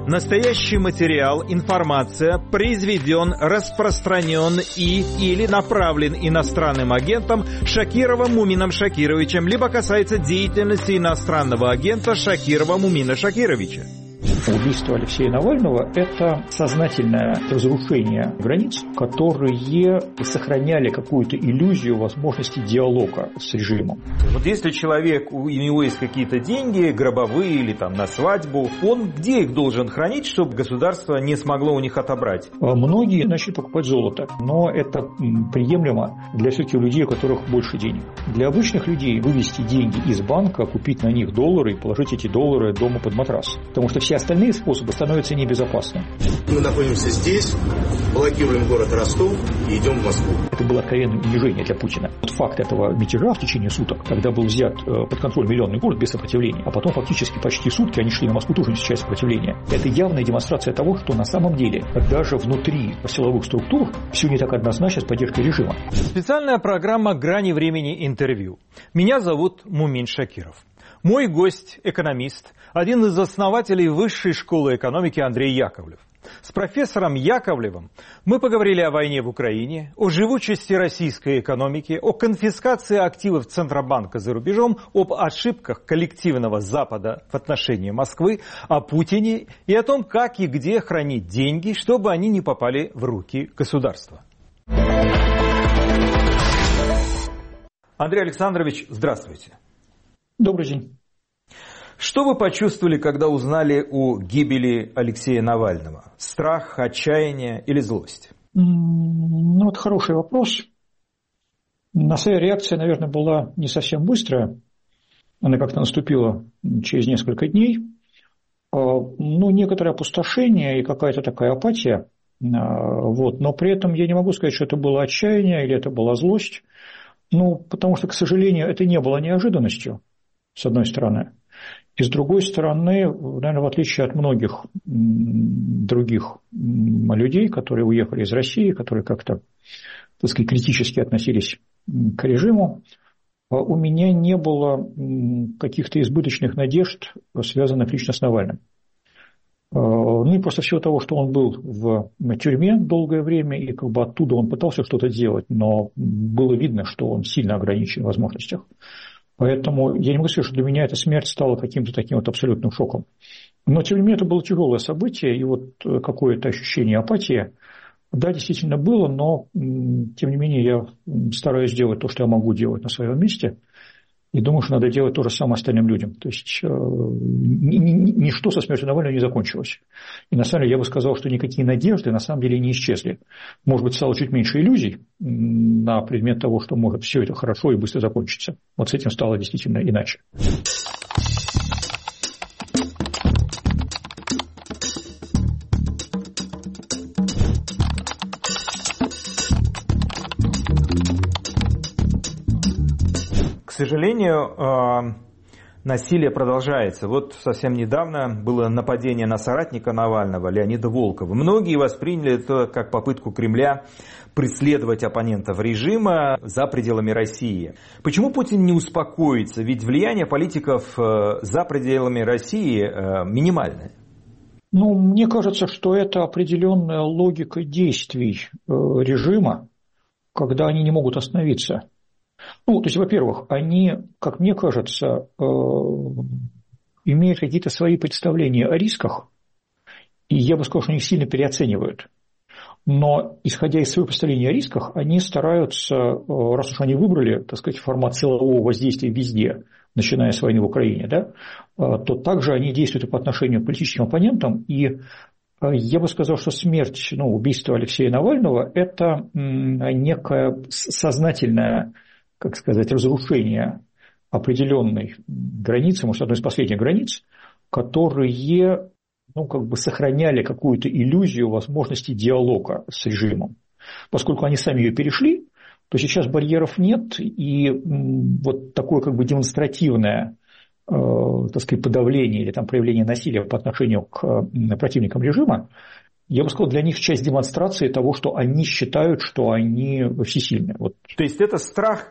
Настоящий материал, информация произведен, распространен или направлен иностранным агентом Шакировым Мумином Шакировичем, либо касается деятельности иностранного агента Шакирова Мумина Шакировича. Убийство Алексея Навального – это сознательное разрушение границ, которые сохраняли какую-то иллюзию возможности диалога с режимом. Вот если у него есть какие-то деньги, гробовые или там на свадьбу, он где их должен хранить, чтобы государство не смогло у них отобрать? Многие начали покупать золото, но это приемлемо для все-таки людей, у которых больше денег. Для обычных людей вывести деньги из банка, купить на них доллары и положить эти доллары дома под матрас. Потому что все остальные способы становятся небезопасны. Мы находимся здесь, блокируем город Ростов и идем в Москву. Это было откровенное унижение для Путина. Вот факт этого мятежа в течение суток, когда был взят под контроль миллионный город без сопротивления, а потом фактически почти сутки они шли на Москву тоже не встречая сопротивления. Это явная демонстрация того, что на самом деле даже внутри силовых структур все не так однозначно с поддержкой режима. Специальная программа «Грани времени. Интервью». Меня зовут Мумин Шакиров. Мой гость – экономист, один из основателей Высшей школы экономики Андрей Яковлев. С профессором Яковлевым мы поговорили о войне в Украине, о живучести российской экономики, о конфискации активов Центробанка за рубежом, об ошибках коллективного Запада в отношении Москвы, о Путине и о том, как и где хранить деньги, чтобы они не попали в руки государства. Андрей Александрович, здравствуйте. Добрый день. Что вы почувствовали, когда узнали о гибели Алексея Навального? Страх, отчаяние или злость? Ну, это хороший вопрос. На своя реакция, наверное, была не совсем быстрая. Она как-то наступила через несколько дней. Ну, некоторое опустошение и какая-то такая апатия. Вот. Но при этом я не могу сказать, что это было отчаяние или это была злость. Ну, потому что, к сожалению, это не было неожиданностью, с одной стороны. И с другой стороны, наверное, в отличие от многих других людей, которые уехали из России, которые как-то, так сказать, критически относились к режиму, у меня не было каких-то избыточных надежд, связанных лично с Навальным. Ну и просто всего того, что он был в тюрьме долгое время, и как бы оттуда он пытался что-то делать, но было видно, что он сильно ограничен в возможностях. Поэтому я не могу сказать, что для меня эта смерть стала каким-то таким вот абсолютным шоком. Но тем не менее это было тяжелое событие, и вот какое-то ощущение апатии, да, действительно было, но тем не менее я стараюсь делать то, что я могу делать на своем месте. И думаю, что надо делать то же самое остальным людям. То есть ничто со смертью Навального не закончилось. И на самом деле я бы сказал, что никакие надежды на самом деле не исчезли. Может быть, стало чуть меньше иллюзий на предмет того, что может все это хорошо и быстро закончиться. Вот с этим стало действительно иначе. К сожалению, насилие продолжается. Вот совсем недавно было нападение на соратника Навального, Леонида Волкова. Многие восприняли это как попытку Кремля преследовать оппонентов режима за пределами России. Почему Путин не успокоится? Ведь влияние политиков за пределами России минимальное. Ну, мне кажется, что это определенная логика действий режима, когда они не могут остановиться. Ну, то есть, во-первых, они, как мне кажется, имеют какие-то свои представления о рисках, и я бы сказал, что они их сильно переоценивают. Но, исходя из своего представления о рисках, они стараются, раз уж они выбрали, так сказать, формат силового воздействия везде, начиная с войны в Украине, да, то также они действуют и по отношению к политическим оппонентам. И я бы сказал, что смерть, убийство Алексея Навального – это некое сознательное, как сказать, разрушение определенной границы, может, одной из последних границ, которые сохраняли какую-то иллюзию возможности диалога с режимом. Поскольку они сами ее перешли, то сейчас барьеров нет, и вот такое демонстративное, так сказать, подавление или проявление насилия по отношению к противникам режима, я бы сказал, для них часть демонстрации того, что они считают, что они всесильны. Вот. То есть это страх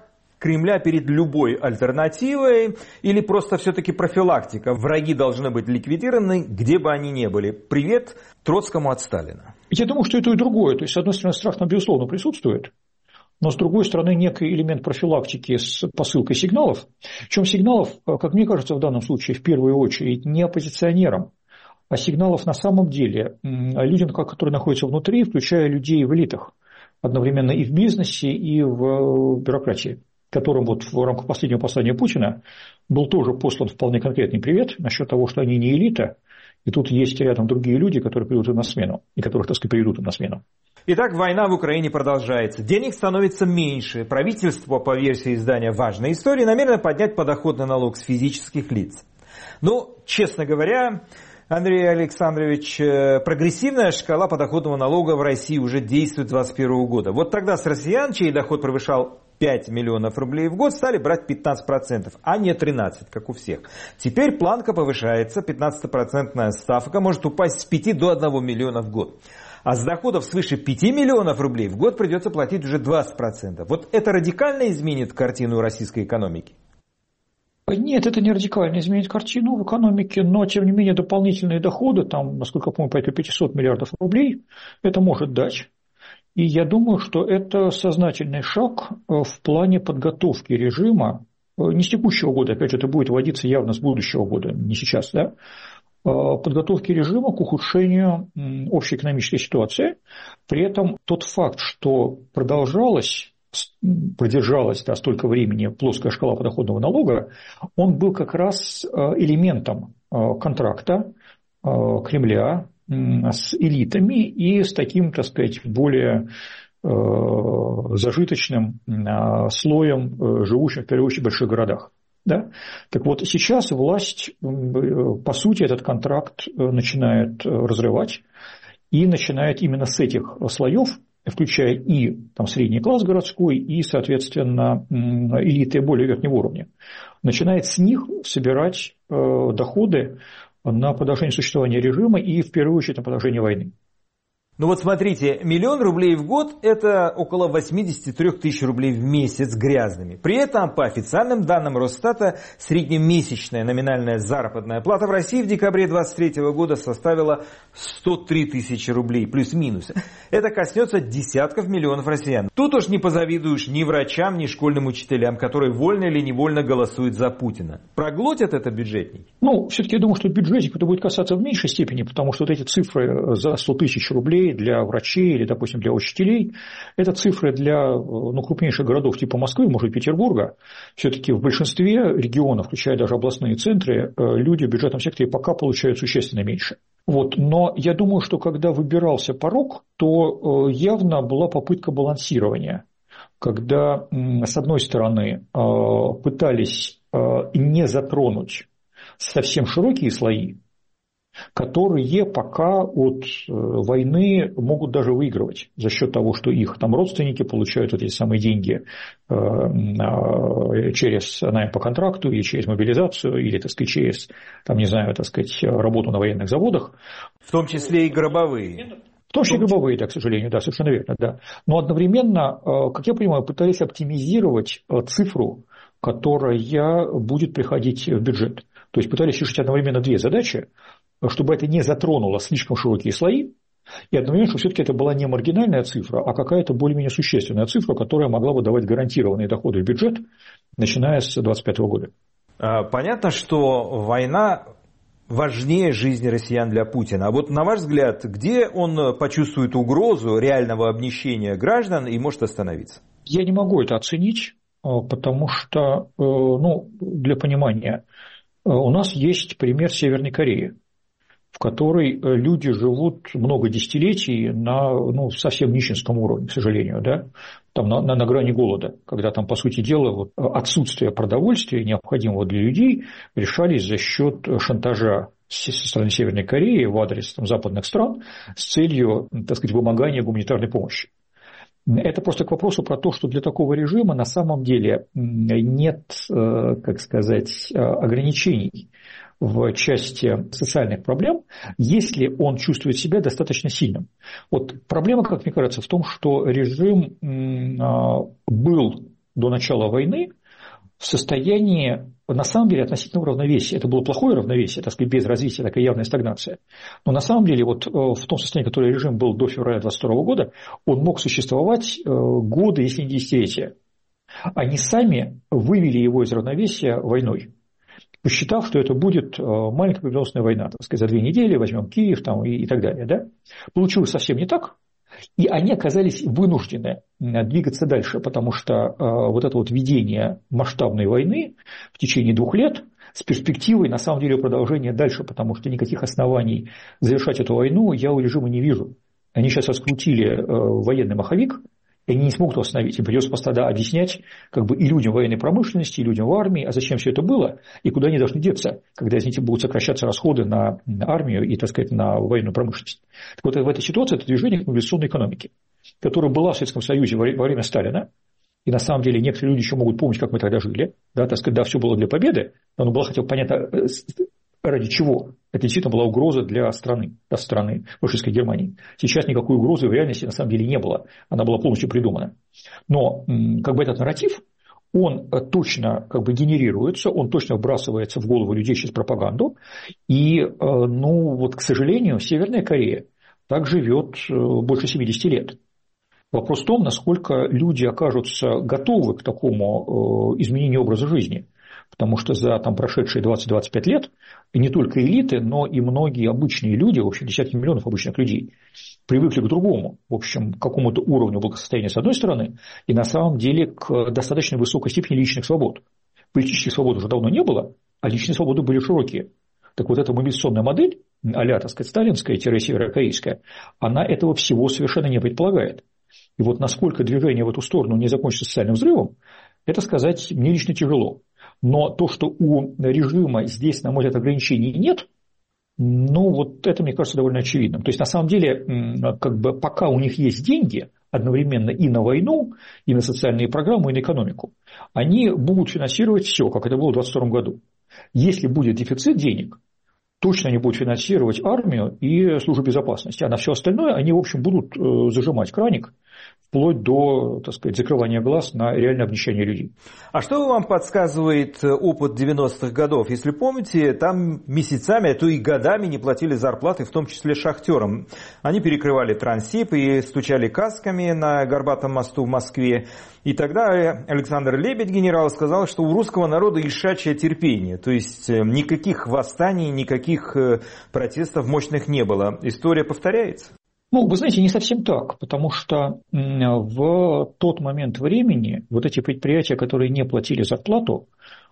Кремля перед любой альтернативой или просто все-таки профилактика? Враги должны быть ликвидированы, где бы они ни были. Привет Троцкому от Сталина. Я думаю, что и то, и другое. То есть, с одной стороны, страх там, безусловно, присутствует, но, с другой стороны, некий элемент профилактики с посылкой сигналов. Причем сигналов, как мне кажется, в данном случае, в первую очередь, не оппозиционерам, а сигналов на самом деле людям, которые находятся внутри, включая людей в элитах, одновременно и в бизнесе, и в бюрократии, которым вот в рамках последнего послания Путина был тоже послан вполне конкретный привет насчет того, что они не элита, и тут есть рядом другие люди, которые придут им на смену, и которых, так сказать, приведут им на смену. Итак, война в Украине продолжается. Денег становится меньше. Правительство, по версии издания «Важная история», намерено поднять подоходный налог с физических лиц. Ну, честно говоря, Андрей Александрович, прогрессивная шкала подоходного налога в России уже действует с 2021 года. Вот тогда с россиян, чей доход превышал 5 миллионов рублей в год, стали брать 15%, а не 13%, как у всех. Теперь планка повышается, 15% ставка может упасть с 5 до 1 миллиона в год. А с доходов свыше 5 миллионов рублей в год придется платить уже 20%. Вот это радикально изменит картину российской экономики? Нет, это не радикально изменит картину в экономике, но, тем не менее, дополнительные доходы, там, насколько я помню, порядка 500 миллиардов рублей, это может дать. И я думаю, что это сознательный шаг в плане подготовки режима, не с текущего года, опять же, это будет вводиться явно с будущего года, не сейчас, да, подготовки режима к ухудшению общей экономической ситуации. При этом тот факт, что продержалась столько времени плоская шкала подоходного налога, он был как раз элементом контракта Кремля с элитами и с таким, так сказать, более зажиточным слоем живущих, в первую очередь, в больших городах. Да? Так вот, сейчас власть, по сути, этот контракт начинает разрывать и начинает именно с этих слоев, включая и там, средний класс городской, и, соответственно, элиты более верхнего уровня, начинает с них собирать доходы на продолжение существования режима и, в первую очередь, на продолжение войны. Ну вот смотрите, 1 миллион рублей в год – это около 83 тысяч рублей в месяц грязными. При этом, по официальным данным Росстата, среднемесячная номинальная заработная плата в России в декабре 2023 года составила 103 тысячи рублей, плюс-минус. Это коснется десятков миллионов россиян. Тут уж не позавидуешь ни врачам, ни школьным учителям, которые вольно или невольно голосуют за Путина. Проглотят это бюджетники? Ну, все-таки я думаю, что бюджетник это будет касаться в меньшей степени, потому что вот эти цифры за 100 тысяч рублей для врачей или, допустим, для учителей, это цифры для крупнейших городов типа Москвы, может быть, Петербурга. Все-таки в большинстве регионов, включая даже областные центры, люди в бюджетном секторе пока получают существенно меньше. Вот. Но я думаю, что когда выбирался порог, то явно была попытка балансирования, когда, с одной стороны, пытались не затронуть совсем широкие слои, которые пока от войны могут даже выигрывать за счет того, что их там родственники получают эти самые деньги через найм по контракту или через мобилизацию, или, так сказать, через, там, не знаю, так сказать, работу на военных заводах. В том числе и гробовые. В том числе и гробовые, да, к сожалению, да, совершенно верно, да. Но одновременно, как я понимаю, пытались оптимизировать цифру, которая будет приходить в бюджет. То есть пытались решить одновременно две задачи, чтобы это не затронуло слишком широкие слои, и одновременно, чтобы все-таки это была не маргинальная цифра, а какая-то более-менее существенная цифра, которая могла бы давать гарантированные доходы в бюджет, начиная с 2025 года. Понятно, что война важнее жизни россиян для Путина. А вот на ваш взгляд, где он почувствует угрозу реального обнищения граждан и может остановиться? Я не могу это оценить, потому что, для понимания, у нас есть пример Северной Кореи, в которой люди живут много десятилетий на совсем нищенском уровне, к сожалению, да? Там на грани голода, когда там, по сути дела, отсутствие продовольствия, необходимого для людей, решались за счет шантажа со стороны Северной Кореи в адрес западных стран с целью, так сказать, вымогания гуманитарной помощи. Это просто к вопросу про то, что для такого режима на самом деле нет, как сказать, ограничений в части социальных проблем, если он чувствует себя достаточно сильным. Вот проблема, как мне кажется, в том, что режим был до начала войны в состоянии, на самом деле, относительного равновесия. Это было плохое равновесие, так сказать, без развития, такая явная стагнация. Но на самом деле, вот в том состоянии, которое режим был до февраля 2022 года, он мог существовать годы, если не десятилетия. Они сами вывели его из равновесия войной, посчитав, что это будет маленькая победоносная война, так сказать, за 2 недели возьмем Киев там, и так далее. Да? Получилось совсем не так. И они оказались вынуждены двигаться дальше, потому что вот это вот ведение масштабной войны в течение 2 лет с перспективой, на самом деле, продолжения дальше, потому что никаких оснований завершать эту войну я у режима не вижу. Они сейчас раскрутили военный маховик, и они не смогут его остановить. Им придется просто тогда объяснять как бы и людям военной промышленности, и людям в армии, а зачем все это было, и куда они должны деться, когда, извините, будут сокращаться расходы на армию и, так сказать, на военную промышленность. Так вот, в этой ситуации это движение к мобилизационной экономике, которое было в Советском Союзе во время Сталина, и на самом деле некоторые люди еще могут помнить, как мы тогда жили, да, так сказать, да, все было для победы, но было хотя бы понятно, ради чего. Это действительно была угроза для страны, да, страны фашистской Германии. Сейчас никакой угрозы в реальности на самом деле не было. Она была полностью придумана. Но как бы этот нарратив, он точно как бы генерируется, он точно вбрасывается в голову людей через пропаганду. И, ну, вот, к сожалению, Северная Корея так живет больше 70 лет. Вопрос в том, насколько люди окажутся готовы к такому изменению образа жизни. Потому что за там, прошедшие 20-25 лет и не только элиты, но и многие обычные люди, в общем, десятки миллионов обычных людей, привыкли к другому, в общем, к какому-то уровню благосостояния с одной стороны, и на самом деле к достаточно высокой степени личных свобод. Политических свобод уже давно не было, а личные свободы были широкие. Так вот, эта мобилизационная модель, а-ля, так сказать, сталинская-северокорейская, она этого всего совершенно не предполагает. И вот насколько движение в эту сторону не закончится социальным взрывом, это сказать мне лично тяжело. Но то, что у режима здесь, на мой взгляд, ограничений нет, ну, вот это, мне кажется, довольно очевидным. То есть, на самом деле, как бы пока у них есть деньги, одновременно и на войну, и на социальные программы, и на экономику, они будут финансировать все, как это было в 2022 году. Если будет дефицит денег, точно они будут финансировать армию и службу безопасности, а на все остальное они, в общем, будут зажимать краник, вплоть до, так сказать, закрывания глаз на реальное обнищание людей. А что вам подсказывает опыт 90-х годов? Если помните, там месяцами, а то и годами не платили зарплаты, в том числе шахтерам. Они перекрывали Транссиб и стучали касками на Горбатом мосту в Москве. И тогда Александр Лебедь, генерал, сказал, что у русского народа ишачье терпение. То есть никаких восстаний, никаких протестов мощных не было. История повторяется? Ну, вы знаете, не совсем так, потому что в тот момент времени вот эти предприятия, которые не платили зарплату,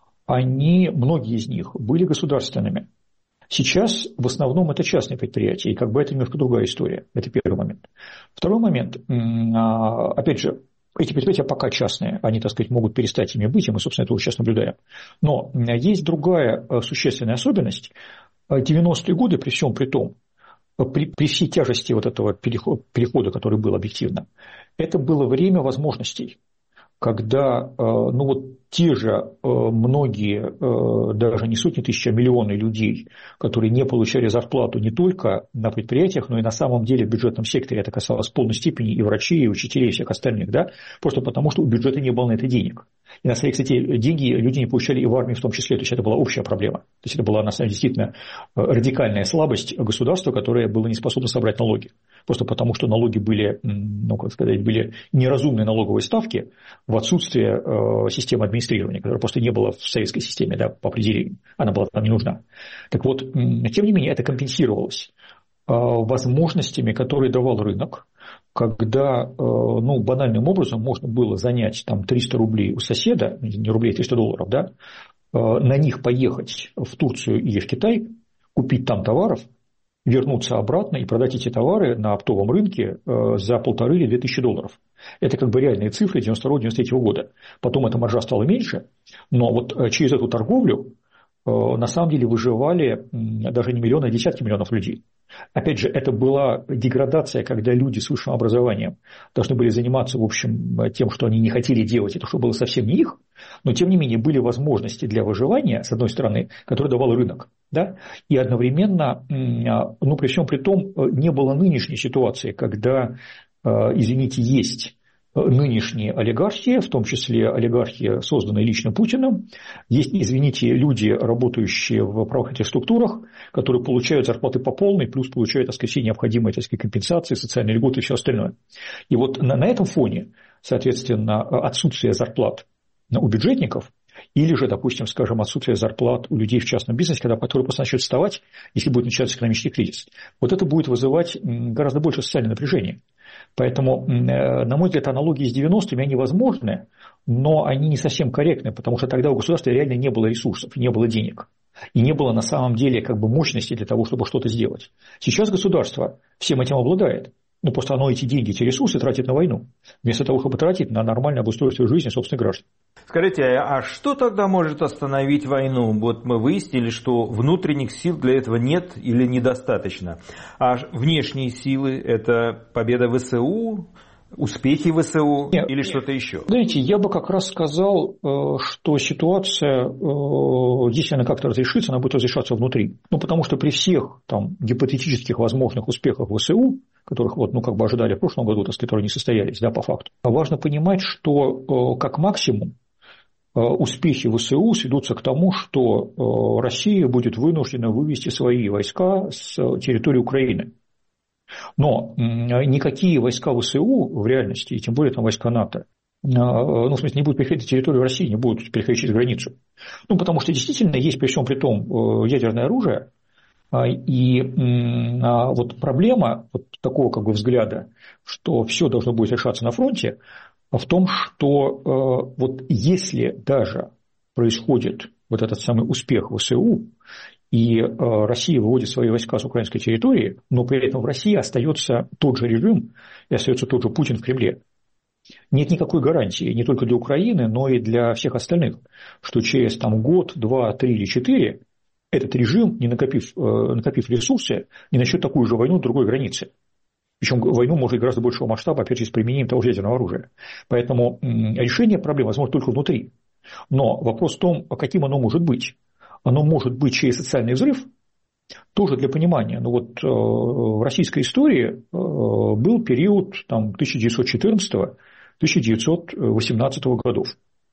многие из них были государственными. Сейчас в основном это частные предприятия, и как бы это немножко другая история. Это первый момент. Второй момент, опять же, эти предприятия пока частные, они, так сказать, могут перестать ими быть, и мы, собственно, это уже сейчас наблюдаем. Но есть другая существенная особенность. 90-е годы, при всем при том, при всей тяжести вот этого перехода, который был объективно, это было время возможностей, когда ну, вот те же многие, даже не сотни тысяч, а миллионы людей, которые не получали зарплату не только на предприятиях, но и на самом деле в бюджетном секторе, это касалось в полной степени и врачей, и учителей, и всех остальных, да, просто потому что у бюджета не было на это денег. И на самом деле, кстати, деньги люди не получали и в армии в том числе, то есть это была общая проблема. То есть это была на самом деле действительно радикальная слабость государства, которое было не способно собрать налоги. Просто потому что налоги были, ну, как сказать, были неразумные налоговые ставки в отсутствие системы администрирования, которой просто не было в советской системе, да, по определению. Она была там не нужна. Так вот, тем не менее, это компенсировалось возможностями, которые давал рынок, когда, ну, банальным образом можно было занять там 300 рублей у соседа, не рублей, 300 долларов, да, на них поехать в Турцию или в Китай, купить там товаров, вернуться обратно и продать эти товары на оптовом рынке за 1,5 или 2 тысячи долларов. Это как бы реальные цифры 92-93 года. Потом эта маржа стала меньше, но вот через эту торговлю на самом деле выживали даже не миллионы, а десятки миллионов людей. Опять же, это была деградация, когда люди с высшим образованием должны были заниматься, в общем, тем, что они не хотели делать, это что было совсем не их, но, тем не менее, были возможности для выживания, с одной стороны, которые давал рынок, да, и одновременно, ну, при всем при том, не было нынешней ситуации, когда, извините, есть нынешние олигархи, в том числе олигархи, созданные лично Путиным. Есть, извините, люди, работающие в правоохранительных структурах, которые получают зарплаты по полной, плюс получают, так сказать, все необходимые, так сказать, компенсации, социальные льготы и все остальное. И вот на этом фоне, соответственно, отсутствие зарплат у бюджетников или же, допустим, скажем, отсутствие зарплат у людей в частном бизнесе, которые просто начнут вставать, если будет начаться экономический кризис. Вот это будет вызывать гораздо больше социальное напряжение. Поэтому, на мой взгляд, аналогии с 90-ми, они возможны, но они не совсем корректны, потому что тогда у государства реально не было ресурсов, не было денег. И не было на самом деле как бы мощности для того, чтобы что-то сделать. Сейчас государство всем этим обладает. Ну, просто оно эти деньги, эти ресурсы тратит на войну, вместо того, чтобы тратить на нормальное обустройство жизни собственных граждан. Скажите, а что тогда может остановить войну? Вот мы выяснили, что внутренних сил для этого нет или недостаточно. А внешние силы – это победа ВСУ, успехи ВСУ или что-то еще? Знаете, я бы как раз сказал, что ситуация, если она как-то разрешится, она будет разрешаться внутри. Ну, потому что при всех там гипотетических возможных успехах ВСУ, которых вот, ну, как бы ожидали в прошлом году, так сказать, которые не состоялись, да, по факту, важно понимать, что как максимум успехи ВСУ сведутся к тому, что Россия будет вынуждена вывести свои войска с территории Украины. Но никакие войска ВСУ в реальности, и тем более там войска НАТО, ну, в смысле, не будут переходить на территорию России, не будут переходить через границу. Ну, потому что действительно есть при всем при том ядерное оружие, и вот проблема вот такого как бы взгляда, что все должно будет решаться на фронте, в том, что вот если даже происходит вот этот самый успех ВСУ, и Россия выводит свои войска с украинской территории, но при этом в России остается тот же режим и остается тот же Путин в Кремле. Нет никакой гарантии не только для Украины, но и для всех остальных, что через там, год, 2, 3 или 4 этот режим, не накопив ресурсы, не начнет такую же войну на другой границе. Причем войну может быть гораздо большего масштаба, опять же, с применением того же ядерного оружия. Поэтому решение проблемы возможно только внутри. Но вопрос в том, каким оно может быть. Оно может быть через социальный взрыв, тоже для понимания. Ну вот в российской истории был период 1914-1918 годов,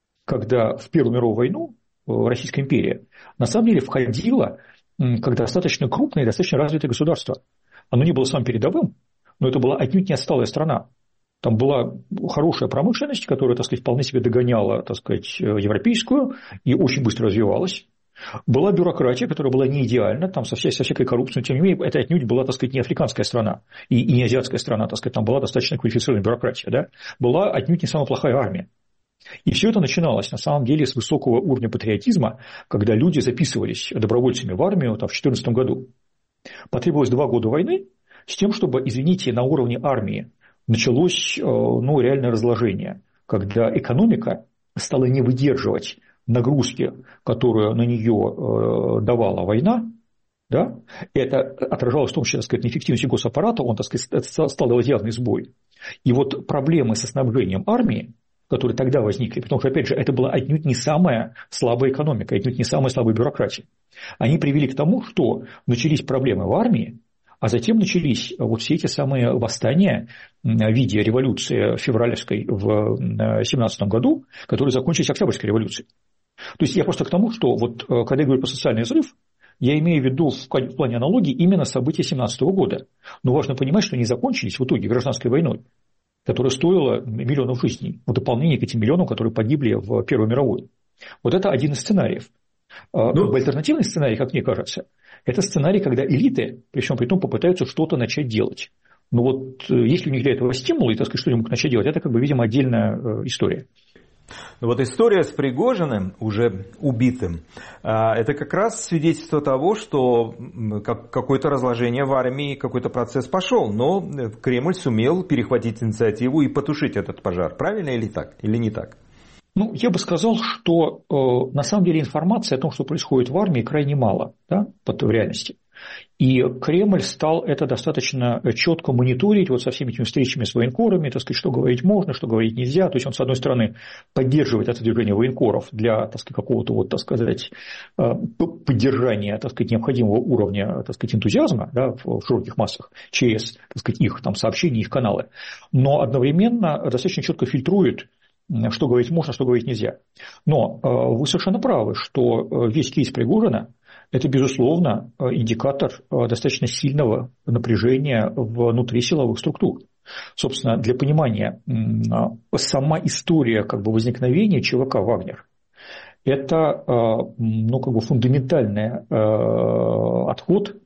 когда в Первую мировую войну Российская империя на самом деле входила как достаточно крупное и достаточно развитое государство. Оно не было самым передовым, но это была отнюдь не отсталая страна. Там была хорошая промышленность, которая, так сказать, вполне себе догоняла, так сказать, европейскую и очень быстро развивалась. Была бюрократия, которая была не идеальна, там со всякой коррупцией, но тем не менее, это отнюдь была, так сказать, не африканская страна и не азиатская страна, так сказать, там была достаточно квалифицированная бюрократия, да? Была отнюдь не самая плохая армия. И все это начиналось, на самом деле, с высокого уровня патриотизма, когда люди записывались добровольцами в армию в 2014 году. Потребовалось 2 года войны с тем, чтобы, извините, на уровне армии началось реальное разложение, когда экономика стала не выдерживать нагрузки, которую на нее давала война, да, это отражалось в том числе, так сказать, неэффективности госаппарата, он, так сказать, стал давать явный сбой. И вот проблемы со снабжением армии, которые тогда возникли, потому что, опять же, это была отнюдь не самая слабая экономика, отнюдь не самая слабая бюрократия, они привели к тому, что начались проблемы в армии, а затем начались вот все эти самые восстания в виде революции февральской в 1917 году, которые закончились Октябрьской революцией. То есть я просто к тому, что вот когда я говорю про социальный взрыв, я имею в виду в плане аналогии именно события 1917 года. Но важно понимать, что они закончились в итоге гражданской войной, которая стоила миллионов жизней, в дополнение к этим миллионам, которые погибли в Первую мировую. Вот это один из сценариев. Альтернативный сценарий, как мне кажется, это сценарий, когда элиты, при всем при том, попытаются что-то начать делать. Но вот если у них для этого стимулы, и, так сказать, что они могут начать делать, это, видимо, отдельная история. Вот история с Пригожиным, уже убитым, это как раз свидетельство того, что какое-то разложение в армии, какой-то процесс пошел, но Кремль сумел перехватить инициативу и потушить этот пожар. Правильно или так, или не так? Ну, я бы сказал, что на самом деле информации о том, что происходит в армии, крайне мало, да, в реальности. И Кремль стал это достаточно четко мониторить вот со всеми этими встречами с военкорами, так сказать, что говорить можно, что говорить нельзя. То есть он, с одной стороны, поддерживает это движение военкоров для, так сказать, какого-то вот, так сказать, поддержания, так сказать, необходимого уровня, так сказать, энтузиазма, да, в широких массах через, так сказать, их там сообщения, их каналы, но одновременно достаточно четко фильтрует, что говорить можно, что говорить нельзя. Но вы совершенно правы, что весь кейс Пригожина – это, безусловно, индикатор достаточно сильного напряжения внутри силовых структур. Собственно, для понимания, сама история как бы возникновения ЧВК «Вагнер» – это ну, как бы фундаментальный отход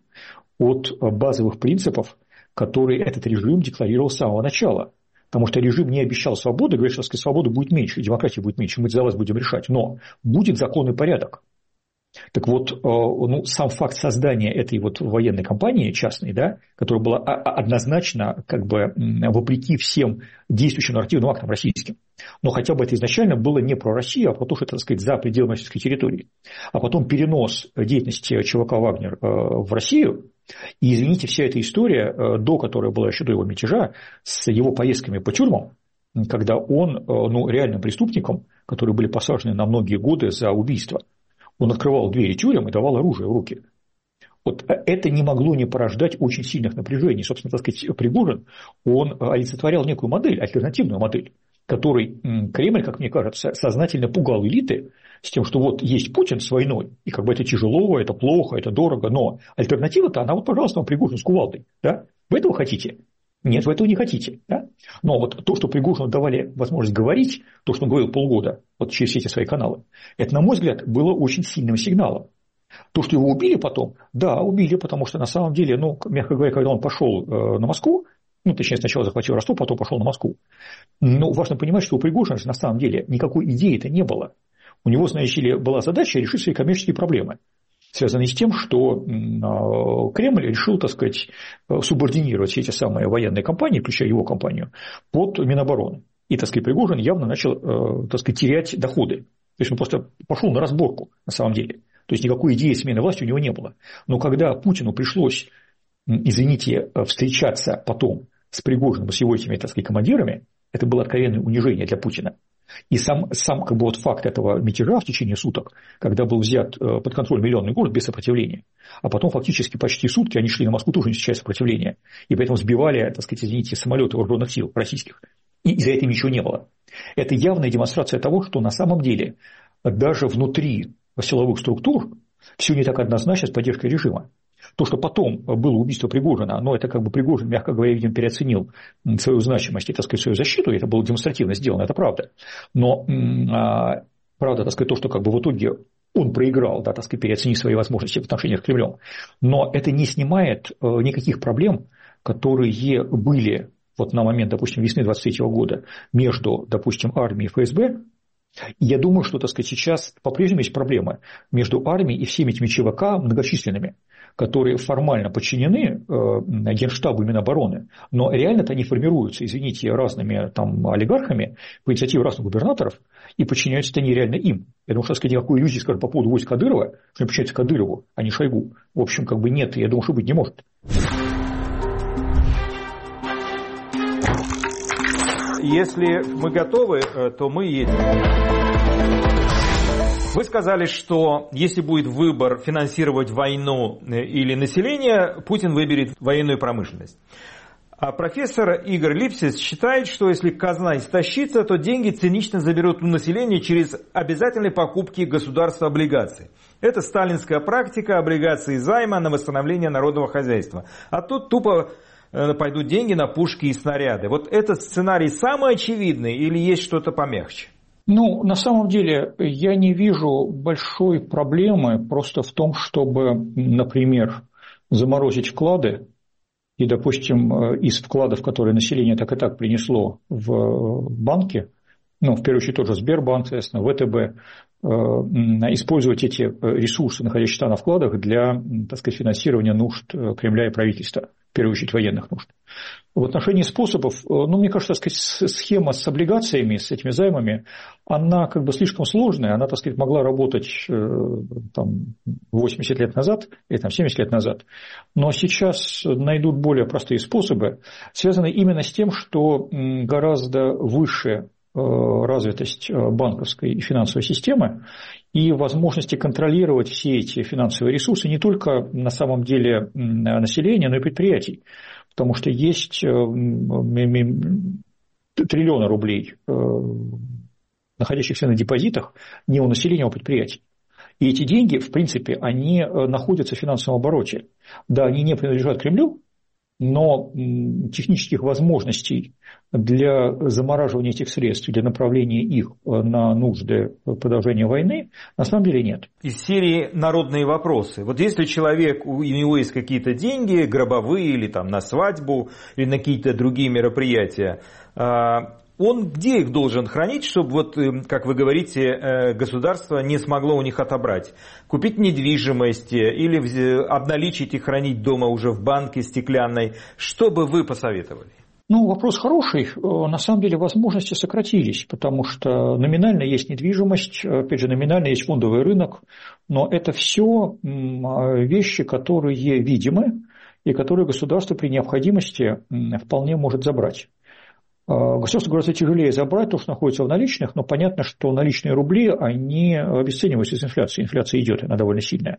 от базовых принципов, которые этот режим декларировал с самого начала. Потому что режим не обещал свободы, говорит, что свободы будет меньше, демократии будет меньше, мы за вас будем решать. Но будет закон и порядок. Так вот, ну, сам факт создания этой вот военной компании частной, да, которая была однозначно как бы вопреки всем действующим нормативным актам российским, но хотя бы это изначально было не про Россию, а про то, что это, так сказать, за пределами российской территории. А потом перенос деятельности ЧВК «Вагнер» в Россию. И, извините, вся эта история, которая была еще до его мятежа, с его поездками по тюрьмам, когда он, ну, реальным преступником, которые были посажены на многие годы за убийство, он открывал двери тюрем и давал оружие в руки. Вот это не могло не порождать очень сильных напряжений. Собственно, так сказать, Пригожин, он олицетворял некую модель, альтернативную модель, которой Кремль, как мне кажется, сознательно пугал элиты с тем, что вот есть Путин с войной, и как бы это тяжело, это плохо, это дорого, но альтернатива-то, она вот, пожалуйста, вам Пригожин с кувалдой. Да? Вы этого хотите? Нет, вы этого не хотите. Да? Но вот то, что Пригожину давали возможность говорить, то, что он говорил полгода вот через все эти свои каналы, это, на мой взгляд, было очень сильным сигналом. То, что его убили потом, да, убили, потому что на самом деле, ну, мягко говоря, когда он пошел на Москву, ну, точнее, сначала захватил Ростов, потом пошел на Москву. Но важно понимать, что у Пригожина на самом деле никакой идеи-то не было. У него, знаете ли, была задача решить свои коммерческие проблемы, связанные с тем, что Кремль решил, так сказать, субординировать все эти самые военные компании, включая его компанию, под Минобороны. И, так сказать, Пригожин явно начал, так сказать, терять доходы. То есть он просто пошел на разборку, на самом деле. То есть никакой идеи смены власти у него не было. Но когда Путину пришлось, извините, встречаться потом с Пригожиным и с его этими, так сказать, командирами, это было откровенное унижение для Путина. И сам как бы вот факт этого мятежа в течение суток, когда был взят под контроль миллионный город без сопротивления, а потом фактически почти сутки они шли на Москву, тоже не встречая сопротивления, и поэтому сбивали, так сказать, извините, самолеты вооруженных сил российских, и за этим ничего не было. Это явная демонстрация того, что на самом деле даже внутри силовых структур все не так однозначно с поддержкой режима. То, что потом было убийство Пригожина, но это как бы Пригожин, мягко говоря, видимо, переоценил свою значимость и, так сказать, свою защиту, и это было демонстративно сделано, это правда. Но правда, так сказать, то, что как бы в итоге он проиграл, да, так сказать, переоценив свои возможности в отношениях с Кремлем, но это не снимает никаких проблем, которые были вот на момент, допустим, весны 23 года между, допустим, армией и ФСБ. И я думаю, что, так сказать, сейчас по-прежнему есть проблемы между армией и всеми этими ЧВК многочисленными, которые формально подчинены Генштабу Минобороны, но реально-то они формируются, извините, разными там олигархами по инициативе разных губернаторов, и подчиняются они реально им. Я думаю, что, так сказать, никакой иллюзии, скажем, по поводу войск Кадырова, что они подчиняются Кадырову, а не Шойгу. В общем, как бы нет, я думаю, что быть не может. Если мы готовы, то мы едем. Вы сказали, что если будет выбор финансировать войну или население, Путин выберет военную промышленность. А профессор Игорь Липсис считает, что если казна истощится, то деньги цинично заберут у населения через обязательные покупки государства облигаций. Это сталинская практика облигаций займа на восстановление народного хозяйства. А тут тупо пойдут деньги на пушки и снаряды. Вот этот сценарий самый очевидный или есть что-то помягче? Ну, на самом деле, я не вижу большой проблемы просто в том, чтобы, например, заморозить вклады и, допустим, из вкладов, которые население так и так принесло в банки, ну, в первую очередь тот же Сбербанк, соответственно, ВТБ, использовать эти ресурсы, находящиеся на вкладах, для, так сказать, финансирования нужд Кремля и правительства, в первую очередь военных нужд. В отношении способов, мне кажется, так сказать, схема с облигациями, с этими займами, она как бы слишком сложная, она, так сказать, могла работать там, 80 лет назад или там, 70 лет назад, но сейчас найдут более простые способы, связанные именно с тем, что гораздо выше развитость банковской и финансовой системы и возможности контролировать все эти финансовые ресурсы не только на самом деле населения, но и предприятий. Потому что есть триллионы рублей, находящихся на депозитах не у населения, а у предприятий. И эти деньги, в принципе, они находятся в финансовом обороте. Да, они не принадлежат Кремлю, но технических возможностей для замораживания этих средств, для направления их на нужды продолжения войны на самом деле нет. Из серии «Народные вопросы». Вот если человек, у него есть какие-то деньги, гробовые или там на свадьбу, или на какие-то другие мероприятия, он где их должен хранить, чтобы, вот, как вы говорите, государство не смогло у них отобрать? Купить недвижимость или обналичить и хранить дома уже в банке стеклянной? Что бы вы посоветовали? Вопрос хороший. На самом деле возможности сократились, потому что номинально есть недвижимость, опять же, номинально есть фондовый рынок, но это все вещи, которые видимы и которые государство при необходимости вполне может забрать. Государству гораздо тяжелее забрать то, что находится в наличных, но понятно, что наличные рубли, они обесцениваются из инфляции. Инфляция идет, она довольно сильная.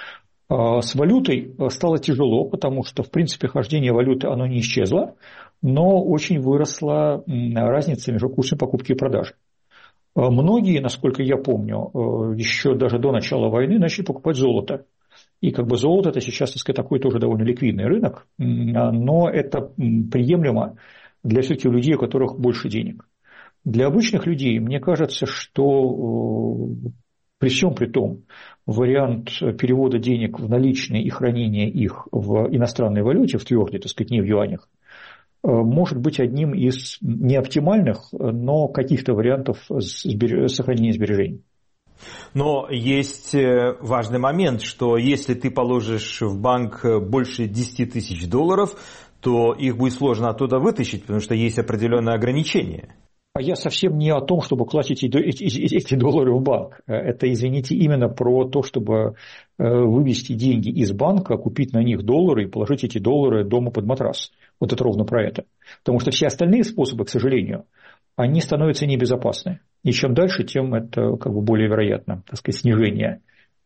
С валютой стало тяжело, потому что, в принципе, хождение валюты, оно не исчезло, но очень выросла разница между курсом покупки и продажи. Многие, насколько я помню, еще даже до начала войны начали покупать золото. И как бы золото – это сейчас, так сказать, такой тоже довольно ликвидный рынок, но это приемлемо для все-таки людей, у которых больше денег. Для обычных людей, мне кажется, что при всем при том, вариант перевода денег в наличные и хранения их в иностранной валюте, в твердой, так сказать, не в юанях, может быть одним из неоптимальных, но каких-то вариантов сохранения сбережений. Но есть важный момент, что если ты положишь в банк больше 10 тысяч долларов, то их будет сложно оттуда вытащить, потому что есть определенные ограничения. А я совсем не о том, чтобы класть эти доллары в банк. Это, извините, именно про то, чтобы вывести деньги из банка, купить на них доллары и положить эти доллары дома под матрас. Вот это ровно про это. Потому что все остальные способы, к сожалению, они становятся небезопасны. И чем дальше, тем это как бы более вероятно, так сказать, снижение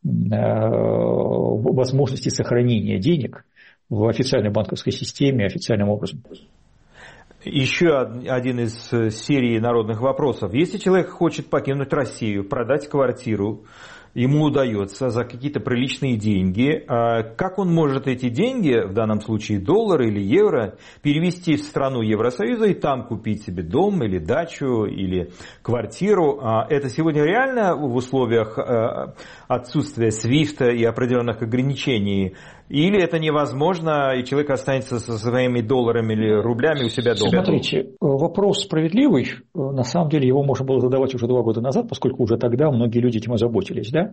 возможности сохранения денег в официальной банковской системе официальным образом. Еще один из серии народных вопросов. Если человек хочет покинуть Россию, продать квартиру, ему удается за какие-то приличные деньги, как он может эти деньги, в данном случае доллары или евро, перевести в страну Евросоюза и там купить себе дом или дачу или квартиру? Это сегодня реально в условиях отсутствия свифта и определенных ограничений? Или это невозможно, и человек останется со своими долларами или рублями у себя дома? Смотрите, вопрос справедливый. На самом деле его можно было задавать уже 2 года назад, поскольку уже тогда многие люди этим озаботились. Да?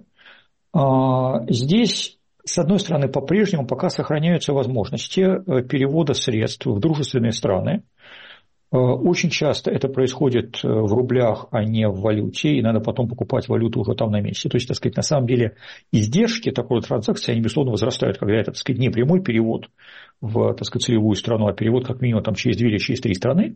Здесь, с одной стороны, по-прежнему пока сохраняются возможности перевода средств в дружественные страны. Очень часто это происходит в рублях, а не в валюте, и надо потом покупать валюту уже там на месте. То есть, так сказать, на самом деле издержки такой транзакции, они, безусловно, возрастают, когда это, так сказать, не прямой перевод в, так сказать, целевую страну, а перевод как минимум там, через 2 или через 3 страны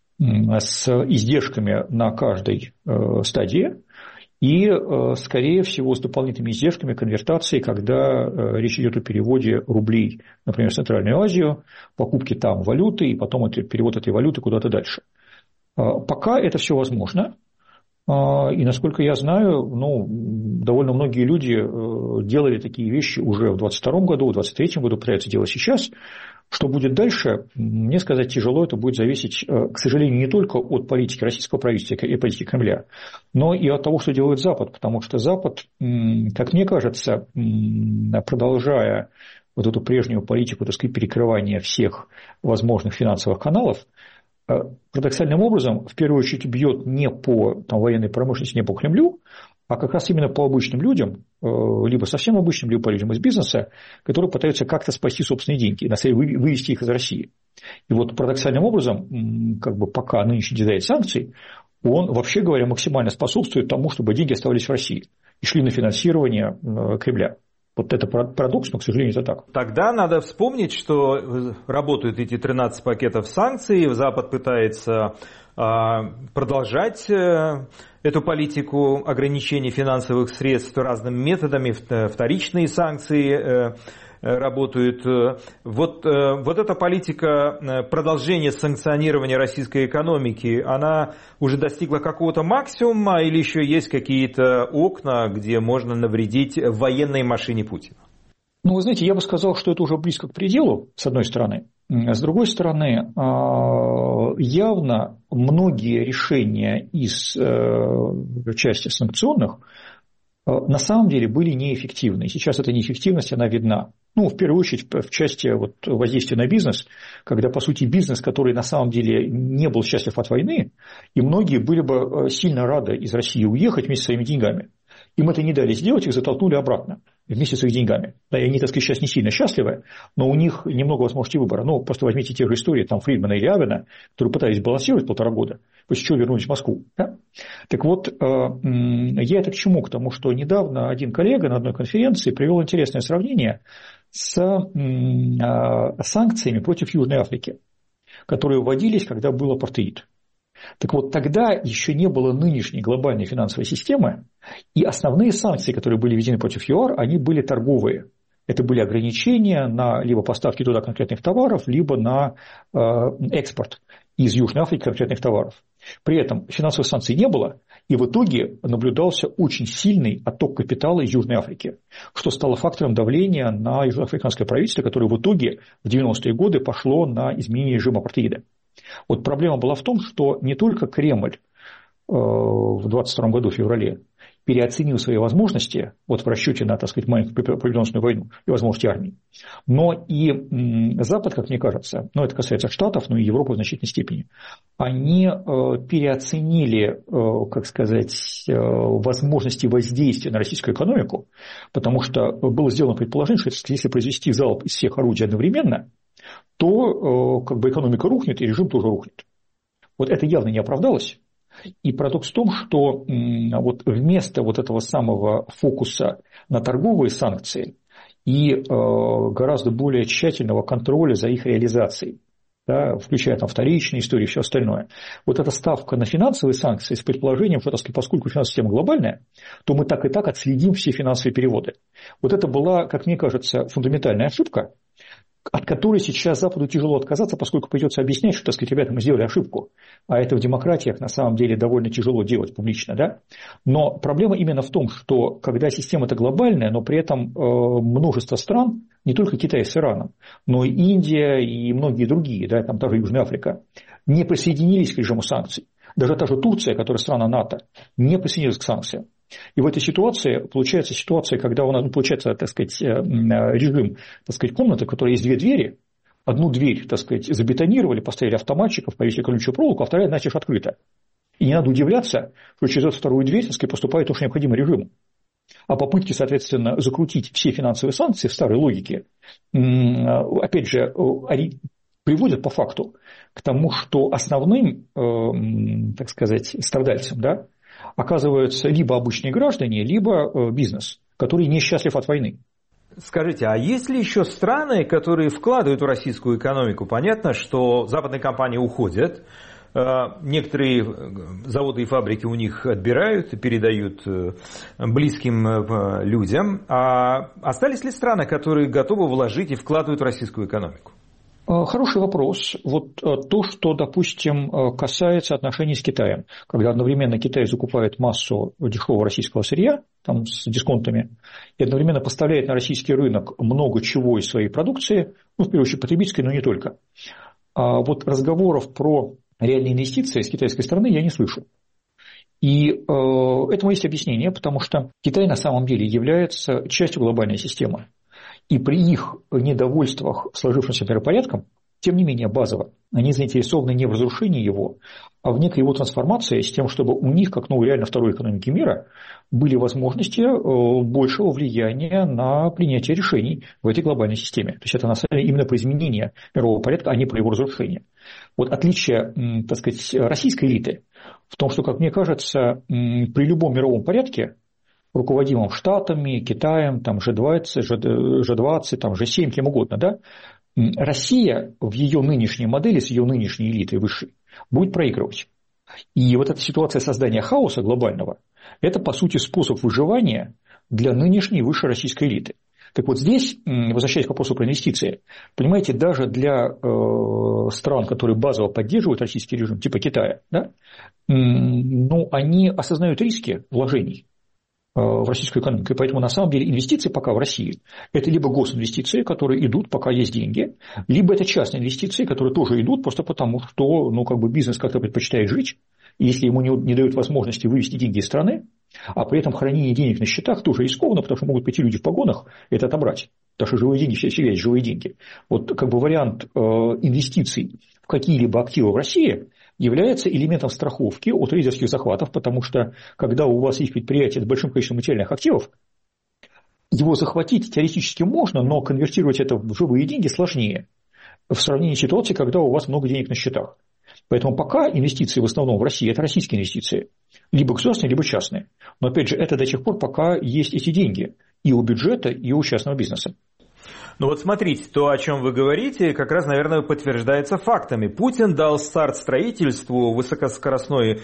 с издержками на каждой стадии. И, скорее всего, с дополнительными издержками конвертации, когда речь идет о переводе рублей, например, в Центральную Азию, покупке там валюты и потом перевод этой валюты куда-то дальше. Пока это все возможно. И, насколько я знаю, довольно многие люди делали такие вещи уже в 2022 году, в 2023 году, пытаются делать сейчас. Что будет дальше, мне сказать тяжело, это будет зависеть, к сожалению, не только от политики российского правительства и политики Кремля, но и от того, что делает Запад, потому что Запад, как мне кажется, продолжая вот эту прежнюю политику, так сказать, перекрывания всех возможных финансовых каналов, парадоксальным образом, в первую очередь, бьет не по военной промышленности, не по Кремлю, а как раз именно по обычным людям, либо совсем обычным, либо по людям из бизнеса, которые пытаются как-то спасти собственные деньги, на самом деле вывести их из России. И вот парадоксальным образом, как бы пока нынешний дизайн санкций, он, вообще говоря, максимально способствует тому, чтобы деньги оставались в России и шли на финансирование Кремля. Вот это парадокс, но, к сожалению, это так. Тогда надо вспомнить, что работают эти 13 пакетов санкций, Запад пытается продолжать эту политику ограничения финансовых средств разными методами, вторичные санкции работают. Вот эта политика продолжения санкционирования российской экономики, она уже достигла какого-то максимума или еще есть какие-то окна, где можно навредить военной машине Путина? Ну, вы знаете, я бы сказал, что это уже близко к пределу, с одной стороны. С другой стороны, явно многие решения из части санкционных на самом деле были неэффективны. И сейчас эта неэффективность, она видна. Ну, в первую очередь, в части воздействия на бизнес, когда, по сути, бизнес, который на самом деле не был счастлив от войны, и многие были бы сильно рады из России уехать вместе со своими деньгами. Им это не дали сделать, их затолкнули обратно вместе с их деньгами. Да, и они, так сказать, сейчас не сильно счастливы, но у них немного возможностей выбора. Ну, просто возьмите те же истории там, Фридмана или Авена, которые пытались балансировать 1,5 года, после чего вернулись в Москву. Да? Так вот, я это к чему? К тому, что недавно один коллега на одной конференции привел интересное сравнение с санкциями против Южной Африки, которые вводились, когда был апартеид. Так вот, тогда еще не было нынешней глобальной финансовой системы, и основные санкции, которые были введены против ЮАР, они были торговые. Это были ограничения на либо поставки туда конкретных товаров, либо на экспорт из Южной Африки конкретных товаров. При этом финансовых санкций не было, и в итоге наблюдался очень сильный отток капитала из Южной Африки, что стало фактором давления на южноафриканское правительство, которое в итоге в 90-е годы пошло на изменение режима апартеида. Вот проблема была в том, что не только Кремль в 22 году, в феврале, переоценил свои возможности вот в расчете на, так сказать, маленькую победоносную войну и возможности армии, но и Запад, как мне кажется, это касается Штатов, но и Европы в значительной степени, они переоценили, как сказать, возможности воздействия на российскую экономику, потому что было сделано предположение, что если произвести залп из всех орудий одновременно, то как бы экономика рухнет, и режим тоже рухнет. Вот это явно не оправдалось. И парадокс в том, что вот вместо вот этого самого фокуса на торговые санкции и гораздо более тщательного контроля за их реализацией, да, включая там вторичные истории и все остальное, вот эта ставка на финансовые санкции с предположением, что, так сказать, поскольку финансовая система глобальная, то мы так и так отследим все финансовые переводы. Вот это была, как мне кажется, фундаментальная ошибка, от которой сейчас Западу тяжело отказаться, поскольку придется объяснять, что, так сказать, ребята, мы сделали ошибку. А это в демократиях на самом деле довольно тяжело делать публично. Да? Но проблема именно в том, что когда система-то глобальная, но при этом множество стран, не только Китай с Ираном, но и Индия и многие другие, да, там даже Южная Африка, не присоединились к режиму санкций. Даже та же Турция, которая страна НАТО, не присоединилась к санкциям. И в этой ситуации получается ситуация, когда у нас получается, так сказать, режим, так сказать, комнаты, в которой есть две двери. Одну дверь, так сказать, забетонировали, поставили автоматчиков, повесили колючую проволоку, а вторая, значит, открыта. И не надо удивляться, что через эту вторую дверь, так сказать, поступает то, что необходимо режиму. А попытки, соответственно, закрутить все финансовые санкции в старой логике, опять же, приводят по факту к тому, что основным, так сказать, страдальцем, да, оказываются либо обычные граждане, либо бизнес, который несчастлив от войны. Скажите, а есть ли еще страны, которые вкладывают в российскую экономику? Понятно, что западные компании уходят, некоторые заводы и фабрики у них отбирают и передают близким людям. А остались ли страны, которые готовы вложить и вкладывают в российскую экономику? Хороший вопрос. Вот то, что, допустим, касается отношений с Китаем, когда одновременно Китай закупает массу дешевого российского сырья, там, с дисконтами, и одновременно поставляет на российский рынок много чего из своей продукции, в первую очередь потребительской, но не только. А вот разговоров про реальные инвестиции с китайской стороны я не слышу. И этому есть объяснение, потому что Китай на самом деле является частью глобальной системы. И при их недовольствах сложившимся миропорядком, тем не менее, базово, они заинтересованы не в разрушении его, а в некой его трансформации с тем, чтобы у них, как реально второй экономики мира, были возможности большего влияния на принятие решений в этой глобальной системе. То есть это на самом деле именно про изменение мирового порядка, а не про его разрушение. Вот отличие, так сказать, российской элиты в том, что, как мне кажется, при любом мировом порядке, руководимом Штатами, Китаем, там, G20, там, G7, кем угодно, да, Россия в ее нынешней модели, с ее нынешней элитой высшей, будет проигрывать. И вот эта ситуация создания хаоса глобального, это, по сути, способ выживания для нынешней высшей российской элиты. Так вот здесь, возвращаясь к вопросу про инвестиции, понимаете, даже для стран, которые базово поддерживают российский режим, типа Китая, да, ну, они осознают риски вложений в российскую экономику. И поэтому, на самом деле, инвестиции пока в России – это либо госинвестиции, которые идут, пока есть деньги, либо это частные инвестиции, которые тоже идут просто потому, что ну, как бы бизнес как-то предпочитает жить, и если ему не дают возможности вывести деньги из страны, а при этом хранение денег на счетах тоже рискованно, потому что могут прийти люди в погонах и это отобрать. Потому что живые деньги всегда есть живые деньги. Вот как бы вариант инвестиций в какие-либо активы в России является элементом страховки от рейдерских захватов, потому что когда у вас есть предприятие с большим количеством материальных активов, его захватить теоретически можно, но конвертировать это в живые деньги сложнее в сравнении с ситуацией, когда у вас много денег на счетах. Поэтому пока инвестиции в основном в России – это российские инвестиции, либо государственные, либо частные. Но опять же, это до тех пор, пока есть эти деньги и у бюджета, и у частного бизнеса. Ну вот смотрите, то, о чем вы говорите, как раз, наверное, подтверждается фактами. Путин дал старт строительству высокоскоростной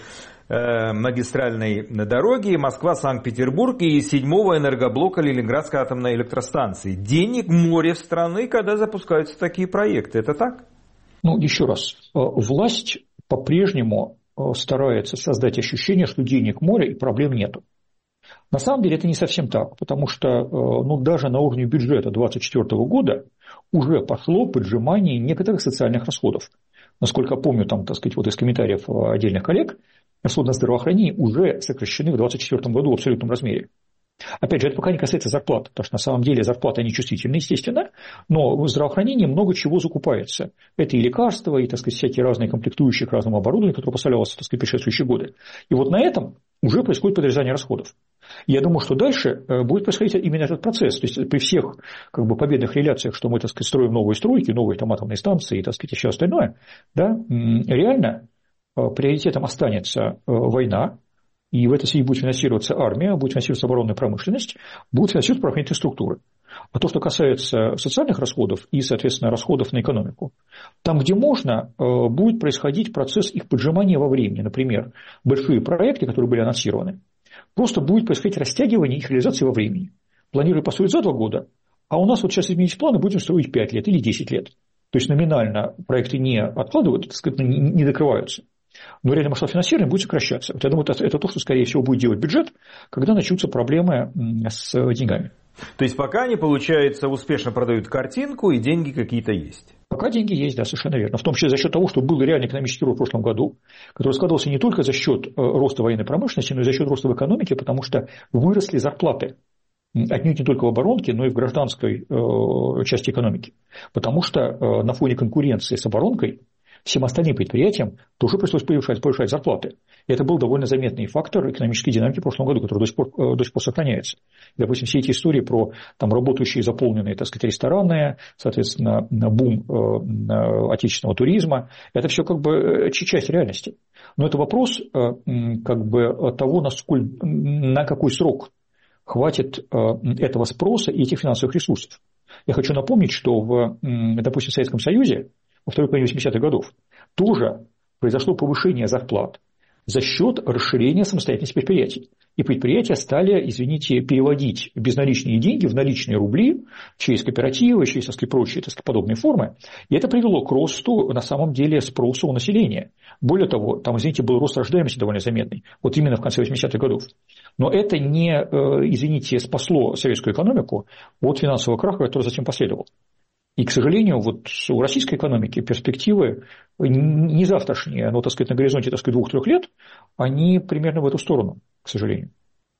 магистральной дороги Москва-Санкт-Петербург и 7-го энергоблока Ленинградской атомной электростанции. Денег море в страны, когда запускаются такие проекты. Это так? Ну, еще раз. Власть по-прежнему старается создать ощущение, что денег море и проблем нету. На самом деле это не совсем так, потому что ну, даже на уровне бюджета 2024 года уже пошло поджимание некоторых социальных расходов. Насколько помню, там, так сказать, вот из комментариев отдельных коллег, расходы на здравоохранение уже сокращены в 2024 году в абсолютном размере. Опять же, это пока не касается зарплат, потому что на самом деле зарплаты они чувствительны, естественно, но в здравоохранении много чего закупается. Это и лекарства, и, так сказать, всякие разные комплектующие к разному оборудованию, которое поставлялось, так сказать, в предшествующие годы. И вот на этом уже происходит подрезание расходов. Я думаю, что дальше будет происходить именно этот процесс. То есть при всех как бы, победных реляциях, что мы, так сказать, строим новые стройки, новые там, атомные станции и, так сказать, и все остальное, да, реально приоритетом останется война. И в этой связи будет финансироваться армия, будет финансироваться оборонная промышленность, будут финансироваться правоохранительные структуры. А то, что касается социальных расходов и, соответственно, расходов на экономику, там, где можно, будет происходить процесс их поджимания во времени. Например, большие проекты, которые были анонсированы, просто будет происходить растягивание их реализации во времени. Планируя построить за 2 года, а у нас вот сейчас изменить планы, будем строить 5 лет или 10 лет. То есть номинально проекты не откладывают, так сказать, не докрываются. Но реально масштаб финансирования будет сокращаться. Вот я думаю, это то, что, скорее всего, будет делать бюджет, когда начнутся проблемы с деньгами. То есть пока они, получается, успешно продают картинку и деньги какие-то есть? Пока деньги есть, да, совершенно верно. В том числе за счет того, что был реальный экономический рост в прошлом году, который складывался не только за счет роста военной промышленности, но и за счет роста в экономике, потому что выросли зарплаты. Отнюдь не только в оборонке, но и в гражданской части экономики. Потому что на фоне конкуренции с оборонкой всем остальным предприятиям тоже пришлось повышать зарплаты. И это был довольно заметный фактор экономической динамики в прошлом году, который до сих пор сохраняется. Допустим, все эти истории про там, работающие заполненные, так сказать, рестораны, соответственно, бум отечественного туризма, это все как бы часть реальности. Но это вопрос как бы того, на какой срок хватит этого спроса и этих финансовых ресурсов. Я хочу напомнить, что допустим, в Советском Союзе во второй половине 80-х годов тоже произошло повышение зарплат за счет расширения самостоятельности предприятий. И предприятия стали, извините, переводить безналичные деньги в наличные рубли через кооперативы, через, так сказать, прочие, так сказать, подобные формы. И это привело к росту, на самом деле, спроса у населения. Более того, там, извините, был рост рождаемости довольно заметный. Вот именно в конце 80-х годов. Но это не, извините, спасло советскую экономику от финансового краха, который затем последовал. И, к сожалению, вот у российской экономики перспективы не завтрашние, но, так сказать, на горизонте, так сказать, 2-3 лет, они примерно в эту сторону, к сожалению.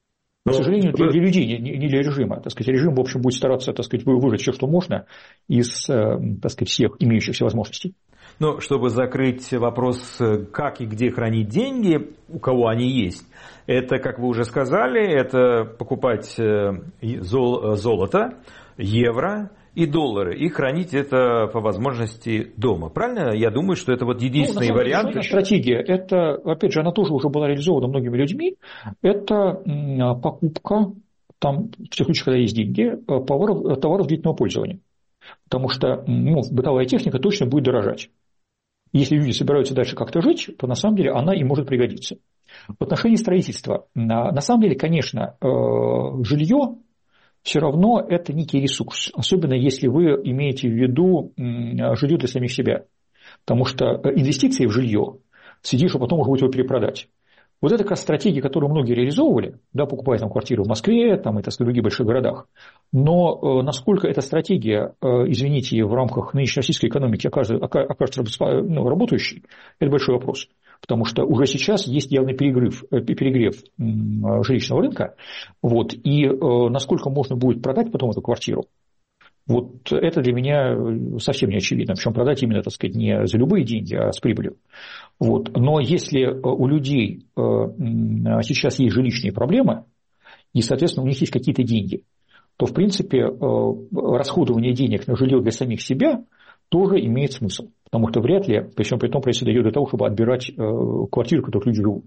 К сожалению, для людей, не для режима. Так сказать, режим, в общем, будет стараться, так сказать, выжать все, что можно из, так сказать, всех имеющихся возможностей. Но чтобы закрыть вопрос, как и где хранить деньги, у кого они есть, это, как вы уже сказали, это покупать золото, евро и доллары, и хранить это по возможности дома. Правильно? Я думаю, что это вот единственный вариант. Стратегия, это, опять же, она тоже уже была реализована многими людьми, это покупка, там, в тех случаях, когда есть деньги, товаров длительного пользования. Потому что бытовая техника точно будет дорожать. Если люди собираются дальше как-то жить, то на самом деле она им может пригодиться. В отношении строительства, на самом деле, конечно, жилье все равно это некий ресурс, особенно если вы имеете в виду жилье для самих себя. Потому что инвестиции в жилье сидишь, а потом уже будете его перепродать. Вот это как раз стратегия, которую многие реализовывали, да, покупая там квартиры в Москве там, и так сказать, в других больших городах. Но насколько эта стратегия, извините, в рамках нынешней российской экономики окажется работающей, это большой вопрос. Потому что уже сейчас есть явный перегрев жилищного рынка. Вот, и насколько можно будет продать потом эту квартиру, вот это для меня совсем не очевидно. Причем продать именно, так сказать, не за любые деньги, а с прибылью. Вот. Но если у людей сейчас есть жилищные проблемы, и, соответственно, у них есть какие-то деньги, то, в принципе, расходование денег на жилье для самих себя тоже имеет смысл. Потому что вряд ли, причем при том, если дойдет до того, чтобы отбирать квартиры, в которых люди живут.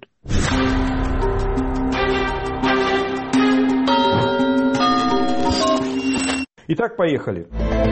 Итак, поехали.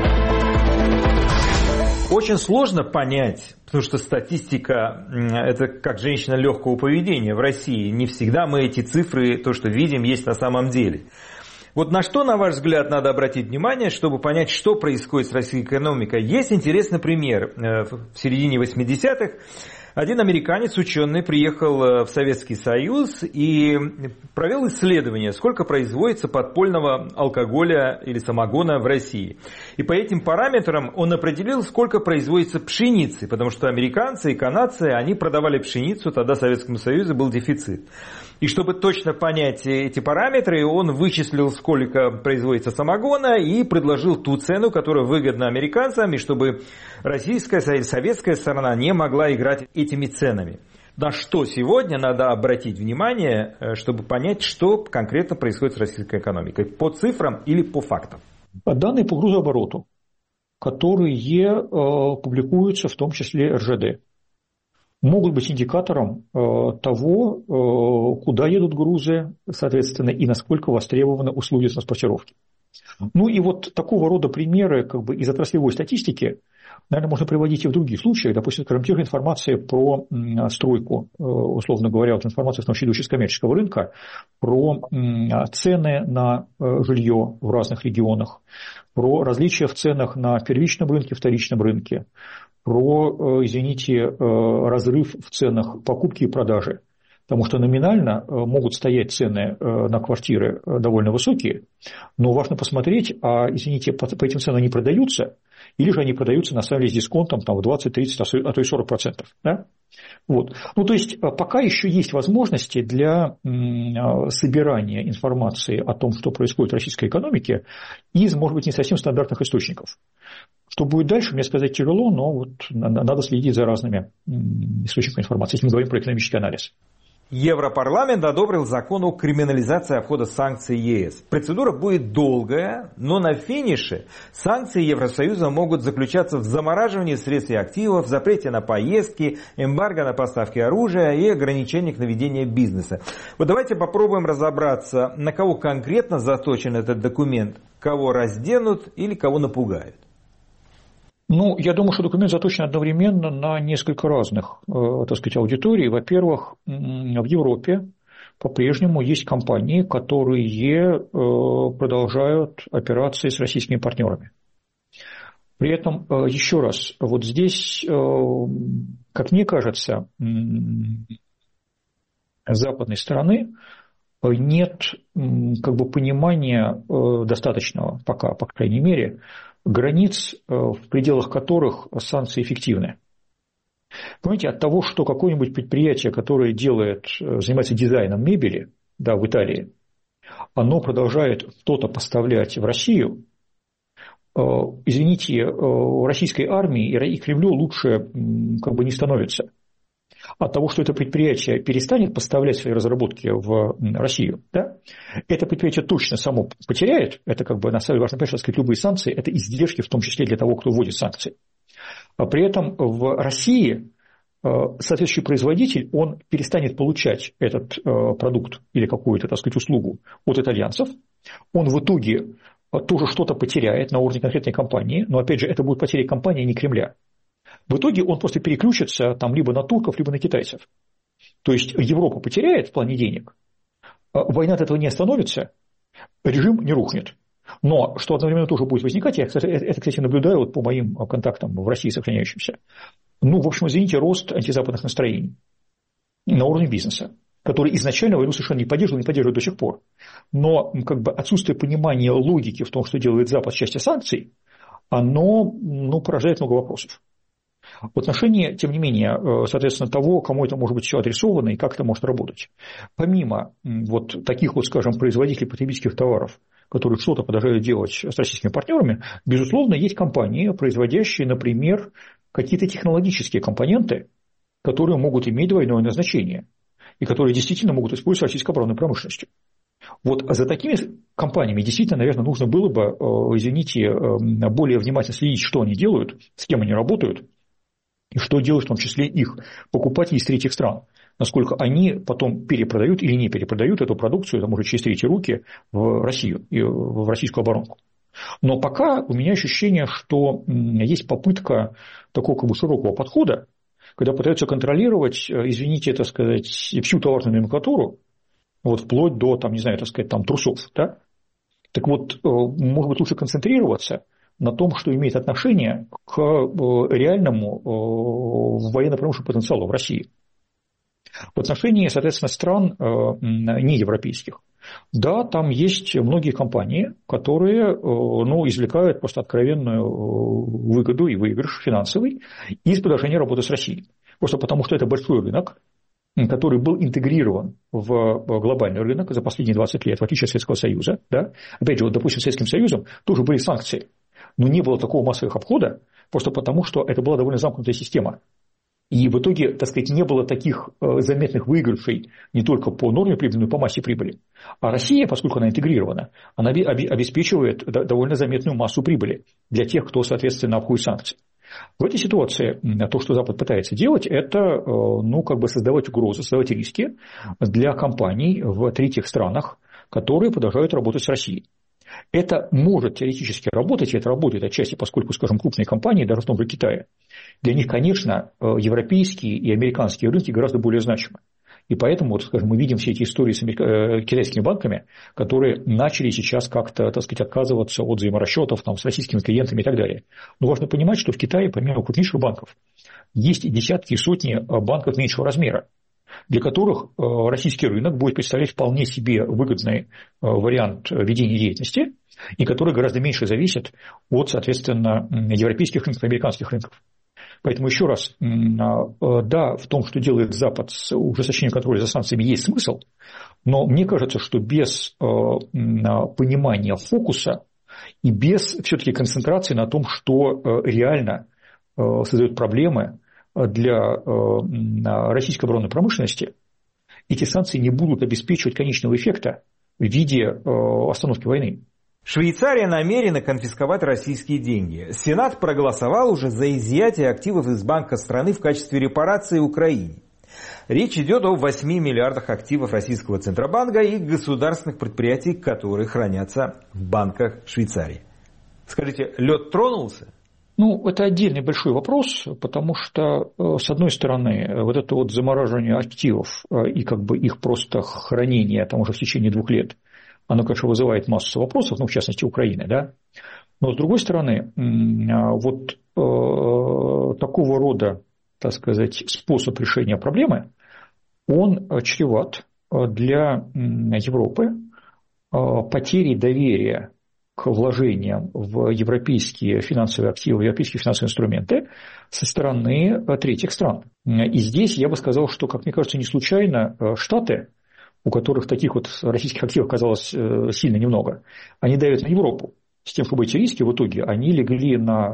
Очень сложно понять, потому что статистика – это как женщина легкого поведения в России. Не всегда мы эти цифры, то, что видим, есть на самом деле. Вот на что, на ваш взгляд, надо обратить внимание, чтобы понять, что происходит с российской экономикой? Есть интересный пример. В середине 80-х один американец, ученый, приехал в Советский Союз и провел исследование, сколько производится подпольного алкоголя или самогона в России. И по этим параметрам он определил, сколько производится пшеницы, потому что американцы и канадцы, они продавали пшеницу, тогда в Советском Союзе был дефицит. И чтобы точно понять эти параметры, он вычислил, сколько производится самогона и предложил ту цену, которая выгодна американцам, и чтобы российская или советская сторона не могла играть этими ценами. На что сегодня надо обратить внимание, чтобы понять, что конкретно происходит с российской экономикой? По цифрам или по фактам? Данные по грузообороту, которые публикуются в том числе РЖД, могут быть индикатором того, куда едут грузы, соответственно, и насколько востребованы услуги транспортировки. Ну и вот такого рода примеры из отраслевой статистики, наверное, можно приводить и в других случаях. Допустим, скажем, те же информации про стройку, условно говоря, вот информация, в том числе из коммерческого рынка, про цены на жилье в разных регионах, про различия в ценах на первичном рынке, вторичном рынке, про, извините, разрыв в ценах покупки и продажи. Потому что номинально могут стоять цены на квартиры довольно высокие, но важно посмотреть, извините, по этим ценам они продаются, или же они продаются на самом деле с дисконтом там, в 20, 30, а то и 40%. Да? Вот. Ну, то есть, пока еще есть возможности для собирания информации о том, что происходит в российской экономике, из, может быть, не совсем стандартных источников. Что будет дальше, мне сказать тяжело, но вот надо следить за разными источниками информации, если мы говорим про экономический анализ. Европарламент одобрил закон о криминализации обхода санкций ЕС. Процедура будет долгая, но на финише санкции Евросоюза могут заключаться в замораживании средств и активов, запрете на поездки, эмбарго на поставки оружия и ограничениях на ведение бизнеса. Вот давайте попробуем разобраться, на кого конкретно заточен этот документ, кого разденут или кого напугают. Ну, я думаю, что документ заточен одновременно на несколько разных, так сказать, аудиторий. Во-первых, в Европе по-прежнему есть компании, которые продолжают операции с российскими партнерами. При этом, еще раз, вот здесь, как мне кажется, с западной стороны нет понимания достаточного пока, по крайней мере, границ, в пределах которых санкции эффективны. Понимаете, от того, что какое-нибудь предприятие, которое занимается дизайном мебели, да, в Италии, оно продолжает что-то поставлять в Россию, извините, российской армии и Кремлю лучше как бы не становится. От того, что это предприятие перестанет поставлять свои разработки в Россию, да, это предприятие точно само потеряет. Это как бы на самом деле важно понять, что сказать, любые санкции – это издержки, в том числе для того, кто вводит санкции. А при этом в России соответствующий производитель, он перестанет получать этот продукт или какую-то, так сказать, услугу от итальянцев. Он в итоге тоже что-то потеряет на уровне конкретной компании, но, опять же, это будет потеря компании, а не Кремля. В итоге он просто переключится там либо на турков, либо на китайцев. То есть Европа потеряет в плане денег, война от этого не остановится, режим не рухнет. Но что одновременно тоже будет возникать, я это, кстати, наблюдаю вот по моим контактам в России сохраняющимся, ну, в общем, извините, рост антизападных настроений на уровне бизнеса, который изначально войну совершенно не поддерживает до сих пор. Но как бы отсутствие понимания логики в том, что делает Запад в части санкций, оно порождает много вопросов. В отношении, тем не менее, соответственно, того, кому это может быть все адресовано и как это может работать. Помимо вот таких вот, скажем, производителей потребительских товаров, которые что-то продолжают делать с российскими партнерами, безусловно, есть компании, производящие, например, какие-то технологические компоненты, которые могут иметь двойное назначение и которые действительно могут использоваться российской оборонной промышленностью. Вот за такими компаниями действительно, наверное, нужно было бы, извините, более внимательно следить, что они делают, с кем они работают, и что делают в том числе их покупатели из третьих стран. Насколько они потом перепродают или не перепродают эту продукцию, это может через третьи руки, в Россию и в российскую оборонку. Но пока у меня ощущение, что есть попытка такого как бы широкого подхода, когда пытаются контролировать, извините, так сказать, всю товарную номенклатуру, вот вплоть до, там, не знаю, так сказать, там, трусов. Да? Так вот, может быть, лучше концентрироваться на том, что имеет отношение к реальному военно-промышленному потенциалу в России. В отношении, соответственно, стран неевропейских. Да, там есть многие компании, которые извлекают просто откровенную выгоду и выигрыш финансовый из продолжения работы с Россией. Просто потому, что это большой рынок, который был интегрирован в глобальный рынок за последние 20 лет, в отличие от Советского Союза. Да? Опять же, вот, допустим, с Советским Союзом тоже были санкции, но не было такого массового обхода, просто потому, что это была довольно замкнутая система. И в итоге, так сказать, не было таких заметных выигрышей не только по норме прибыли, но и по массе прибыли. А Россия, поскольку она интегрирована, она обеспечивает довольно заметную массу прибыли для тех, кто, соответственно, обходит санкции. В этой ситуации то, что Запад пытается делать, это создавать угрозы, создавать риски для компаний в третьих странах, которые продолжают работать с Россией. Это может теоретически работать, и это работает отчасти, поскольку, скажем, крупные компании, даже в том же Китае, для них, конечно, европейские и американские рынки гораздо более значимы. И поэтому, вот, скажем, мы видим все эти истории с китайскими банками, которые начали сейчас как-то, так сказать, отказываться от взаиморасчетов там, с российскими клиентами и так далее. Но важно понимать, что в Китае, помимо крупнейших банков, есть десятки и сотни банков меньшего размера, для которых российский рынок будет представлять вполне себе выгодный вариант ведения деятельности, и которые гораздо меньше зависят от, соответственно, европейских рынков, американских рынков. Поэтому еще раз, да, в том, что делает Запад с ужесточением контроля за санкциями, есть смысл, но мне кажется, что без понимания фокуса и без все-таки концентрации на том, что реально создает проблемы для российской оборонной промышленности, эти санкции не будут обеспечивать конечного эффекта в виде остановки войны. Швейцария намерена конфисковать российские деньги. Сенат проголосовал уже за изъятие активов из банка страны в качестве репарации Украине. Речь идет о 8 миллиардах активов российского Центробанка и государственных предприятий, которые хранятся в банках Швейцарии. Скажите, лед тронулся? Это отдельный большой вопрос, потому что, с одной стороны, вот это вот замораживание активов и как бы их просто хранение там уже в течение 2 лет, оно, конечно, вызывает массу вопросов, в частности, Украины, да. Но, с другой стороны, вот такого рода, так сказать, способ решения проблемы, он чреват для Европы потерей доверия к вложениям в европейские финансовые активы, европейские финансовые инструменты со стороны третьих стран. И здесь я бы сказал, что, как мне кажется, не случайно Штаты у которых таких вот российских активов оказалось сильно немного, они давят на Европу с тем, чтобы эти риски в итоге они легли на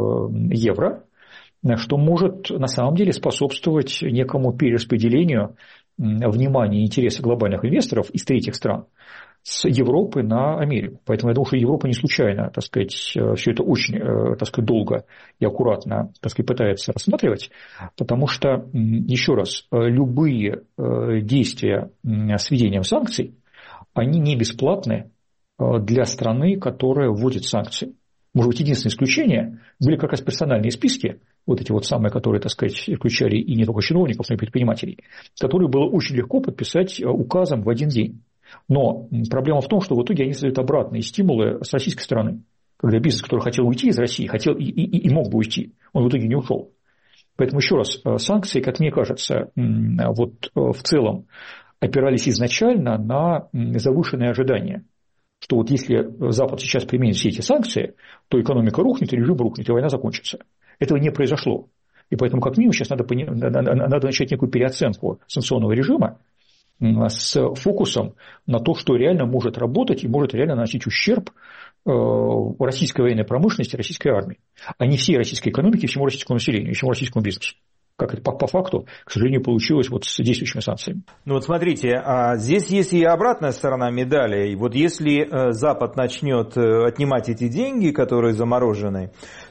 евро, что может на самом деле способствовать некому перераспределению внимания и интереса глобальных инвесторов из третьих стран с Европы на Америку. Поэтому я думаю, что Европа не случайно, так сказать, все это очень, так сказать, долго и аккуратно, так сказать, пытается рассматривать, потому что, еще раз, любые действия с введением санкций, они не бесплатны для страны, которая вводит санкции. Может быть, единственное исключение были как раз персональные списки, вот эти вот самые, которые, так сказать, включали и не только чиновников, но и предпринимателей, которые было очень легко подписать указом в один день. Но проблема в том, что в итоге они создают обратные стимулы с российской стороны. Когда бизнес, который хотел уйти из России, хотел и мог бы уйти, он в итоге не ушел. Поэтому, еще раз, санкции, как мне кажется, вот в целом опирались изначально на завышенные ожидания. Что вот если Запад сейчас применит все эти санкции, то экономика рухнет, режим рухнет, и война закончится. Этого не произошло. И поэтому, как минимум, сейчас надо начать некую переоценку санкционного режима с фокусом на то, что реально может работать и может реально наносить ущерб российской военной промышленности, российской армии, а не всей российской экономике, всему российскому населению, всему российскому бизнесу. Как это по факту, к сожалению, получилось вот с действующими санкциями. Ну вот смотрите, здесь есть и обратная сторона медали. Вот если Запад начнет отнимать эти деньги, которые заморожены,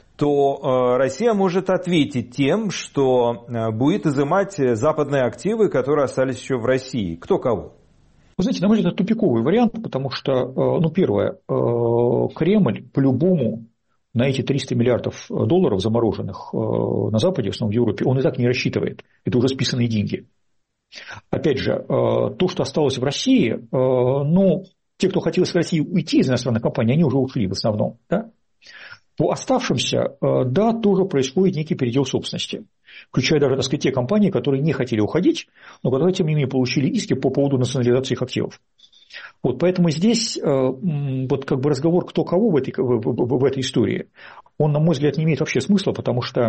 то Россия может ответить тем, что будет изымать западные активы, которые остались еще в России. Кто кого? Вы знаете, на мой взгляд, это тупиковый вариант, потому что, ну, первое, Кремль по-любому на эти 300 миллиардов долларов замороженных на Западе, в основном в Европе, он и так не рассчитывает. Это уже списанные деньги. Опять же, то, что осталось в России, ну, те, кто хотел из России уйти из иностранных компаний, они уже ушли в основном, да? По оставшимся, да, тоже происходит некий передел собственности, включая даже, так сказать, те компании, которые не хотели уходить, но которые, тем не менее, получили иски по поводу национализации их активов. Вот, поэтому здесь вот как бы разговор кто кого в этой истории, он, на мой взгляд, не имеет вообще смысла, потому что,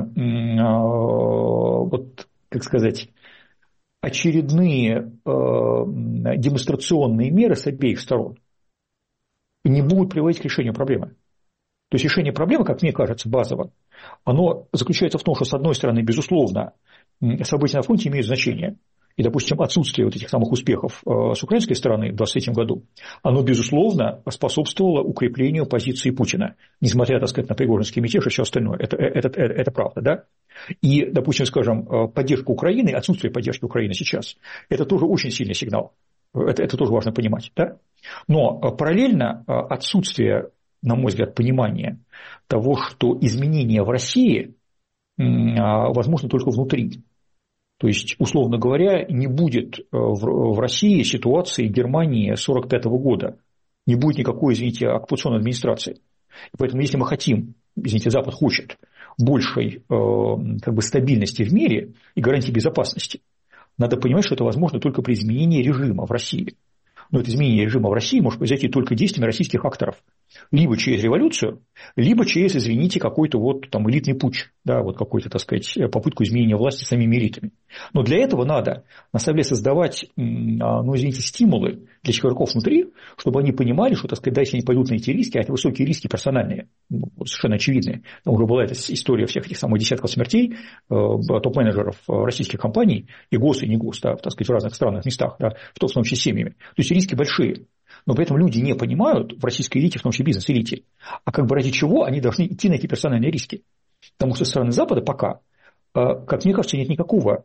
вот, как сказать, очередные демонстрационные меры с обеих сторон не будут приводить к решению проблемы. То есть решение проблемы, как мне кажется, базово, оно заключается в том, что, с одной стороны, безусловно, события на фронте имеют значение. И, допустим, отсутствие вот этих самых успехов с украинской стороны в 2023 году, оно, безусловно, способствовало укреплению позиции Путина, несмотря, так сказать, на Пригожинский мятеж и все остальное. Это правда, да? И, допустим, скажем, поддержка Украины, отсутствие поддержки Украины сейчас, это тоже очень сильный сигнал. Это тоже важно понимать, да? Но параллельно отсутствие, на мой взгляд, понимания того, что изменения в России возможны только внутри. То есть, условно говоря, не будет в России ситуации Германии 1945 года. Не будет никакой, извините, оккупационной администрации. И поэтому, если мы хотим, извините, Запад хочет большей как бы, стабильности в мире и гарантии безопасности, надо понимать, что это возможно только при изменении режима в России. Но это изменение режима в России может произойти только действиями российских акторов. Либо через революцию, либо через, извините, какой-то вот там элитный путч, да, вот какой-то, так сказать, попытку изменения власти самими элитами. Но для этого надо, на самом деле, создавать, ну, извините, стимулы для игроков внутри, чтобы они понимали, что, так сказать, да, если они пойдут на эти риски, а это высокие риски персональные, совершенно очевидные. Там уже была эта история всех этих самых десятков смертей топ-менеджеров российских компаний, и гос, и не гос, да, так сказать, в разных странных местах, да, в том числе семьями. То есть риски большие. Но при этом люди не понимают в российской элите, в том числе бизнес-элите, а как бы ради чего они должны идти на эти персональные риски. Потому что со стороны Запада пока, как мне кажется, нет никакого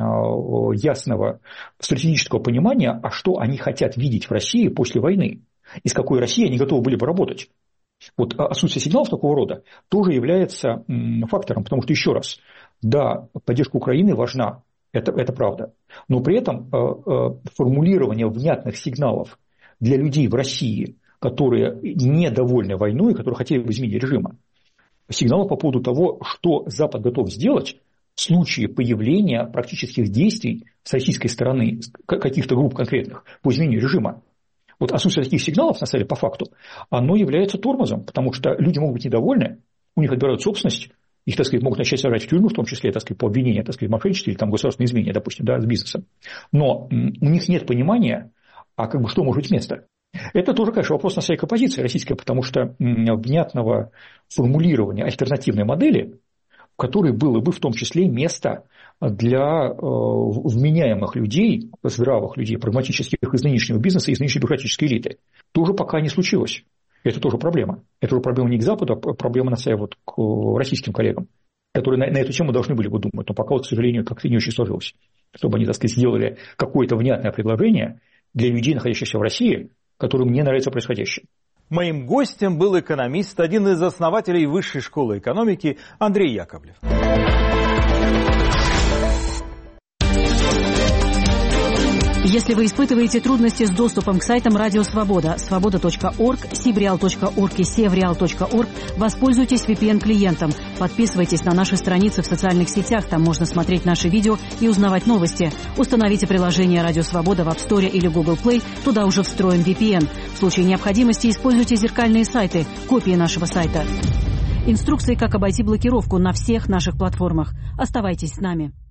ясного стратегического понимания, а что они хотят видеть в России после войны, и с какой Россией они готовы были бы работать. Вот отсутствие сигналов такого рода тоже является фактором, потому что, еще раз, да, поддержка Украины важна, это правда, но при этом формулирование внятных сигналов для людей в России, которые недовольны войной, которые хотели бы изменить режима, сигналы по поводу того, что Запад готов сделать в случае появления практических действий с российской стороны, каких-то групп конкретных, по изменению режима. Вот отсутствие таких сигналов, на самом деле, по факту, оно является тормозом, потому что люди могут быть недовольны, у них отбирают собственность, их, так сказать, могут начать сажать в тюрьму, в том числе, так сказать, по обвинению, так сказать, в мошенничестве или там государственной измене, допустим, да, с бизнесом. Но у них нет понимания, А как бы что может быть вместо? Это тоже, конечно, вопрос на своей позиции российской, потому что внятного формулирования альтернативной модели, в которой было бы в том числе место для вменяемых людей, здравых людей, прагматических из нынешнего бизнеса, из нынешней бюрократической элиты, тоже пока не случилось. Это тоже проблема. Это уже проблема не к Западу, а проблема вот к российским коллегам, которые на эту тему должны были бы думать. Но пока, вот, к сожалению, как-то не очень сложилось. Чтобы они, так сказать, сделали какое-то внятное предложение для людей, находящихся в России, которым не нравится происходящее. Моим гостем был экономист, один из основателей Высшей школы экономики Андрей Яковлев. Если вы испытываете трудности с доступом к сайтам Радио Свобода, свобода.орг, sibreal.org и sevreal.org, воспользуйтесь VPN-клиентом. Подписывайтесь на наши страницы в социальных сетях, там можно смотреть наши видео и узнавать новости. Установите приложение Радио Свобода в App Store или Google Play, туда уже встроен VPN. В случае необходимости используйте зеркальные сайты, копии нашего сайта. Инструкции, как обойти блокировку на всех наших платформах. Оставайтесь с нами.